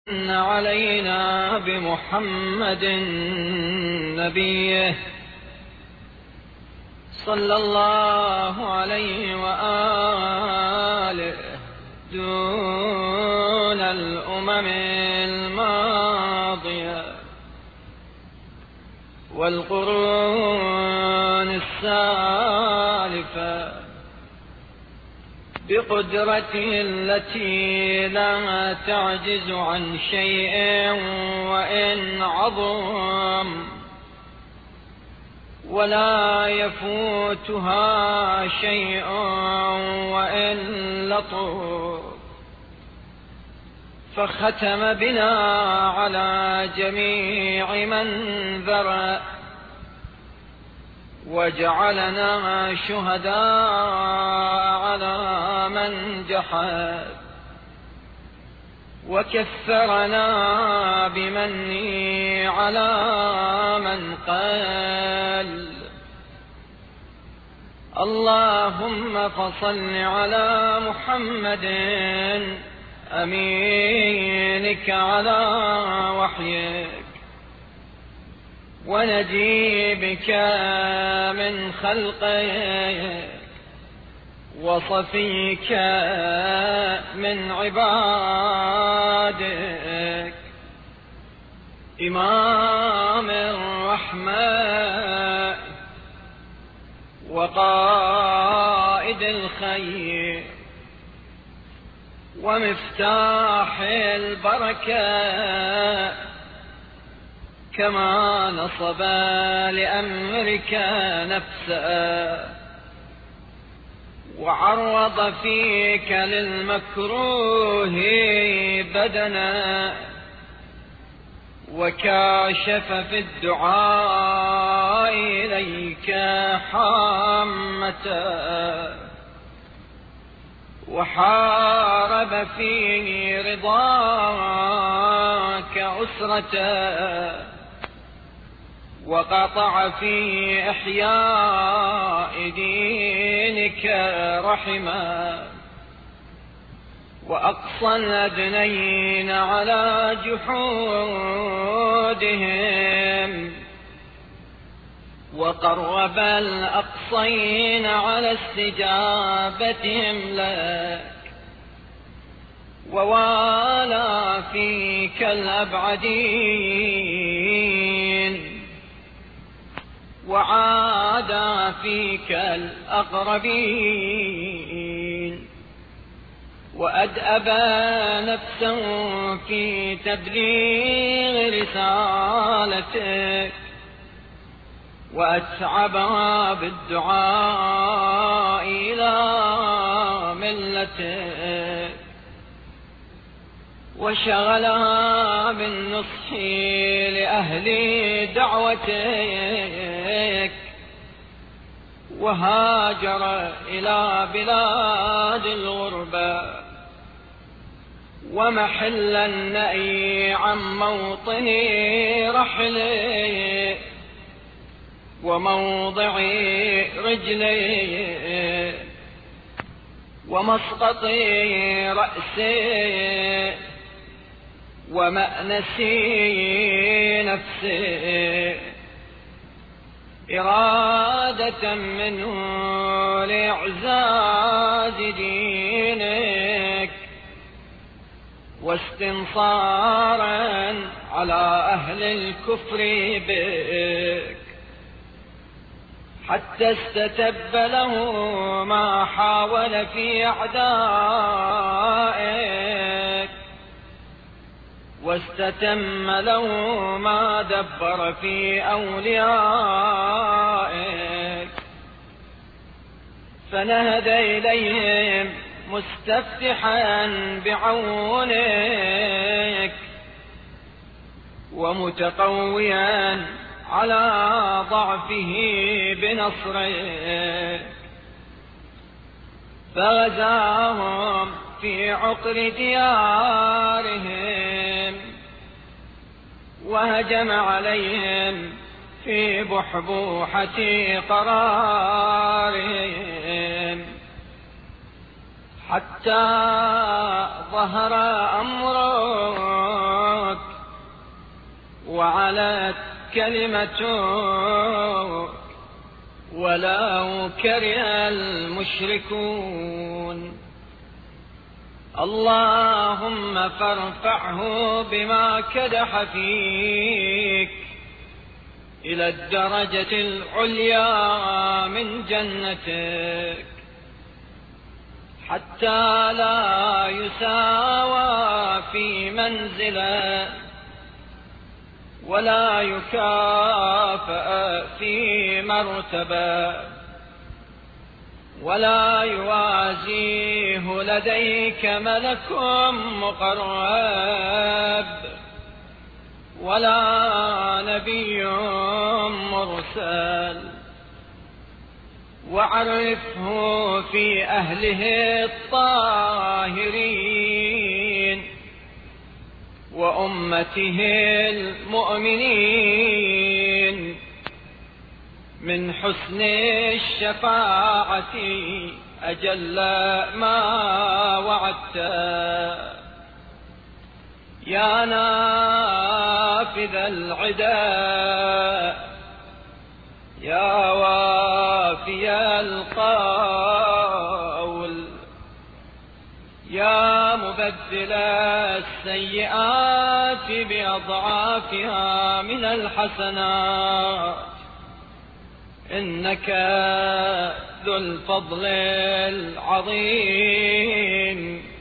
إن علينا بمحمد نبيه صلى الله عليه وآله دون الأمم الماضية والقرون السالفة بقدرته التي لا تعجز عن شيء وإن عظم ولا يفوتها شيء وإن لطف، فختم بنا على جميع من ذرأ وجعلنا شهداء على من جحد، وكثرنا بمنه على من قال. اللهم فصل على محمد أمينك على وحيك ونجيبك من خلقك وصفيك من عبادك، إمام الرحمة وقائد الخير ومفتاح البركة، كما نصب لأمرك نفسه وعرض فيك للمكروه بدنا، وكاشف في الدعاء إليك حامته، وحارب في رضاك أسرته، وقطع في إحياء دينك رحمه، وأقصى الأدنين على جحودهم، وقرب الأقصين على استجابتهم لك، ووالى فيك الأبعدين وعادى فيك الأقربين، وأدأب نفسه في تبليغ رسالتك، وأتعبها بالدعاء إلى ملتك، وشغلها بالنصح لأهل دعوتك، وهاجر إلى بلاد الغربة ومحل النأي عن موطن رحله وموضع رجله ومسقط رأسه ومأنس نفسه، إرادة منه لإعزاز دينك واستنصارا على أهل الكفر بك، حتى استتب له ما حاول في أعدائك، واستتم له ما دبر في أوليائك، فنهد إليهم مستفتحا بعونك ومتقويا على ضعفه بنصرك، فغزاهم في عقر ديارهم وهجم عليهم في بحبوحة قرارهم، حتى ظهر أمر وعلت كلمتك ولو كره المشركون. اللهم فارفعه بما كدح فيك إلى الدرجة العليا من جنتك، حتى لا يساوى في منزله ولا يكافأ في مرتبة ولا يوازيه لديك ملك مقرب ولا نبي مرسل. وعرفه في أهله الطاهرين وأمته المؤمنين من حسن الشفاعة أجل ما وعدت. يا نافذ العداء يا وافي القول يا مبدل السيئات بأضعافها من الحسنات، إنك ذو الفضل العظيم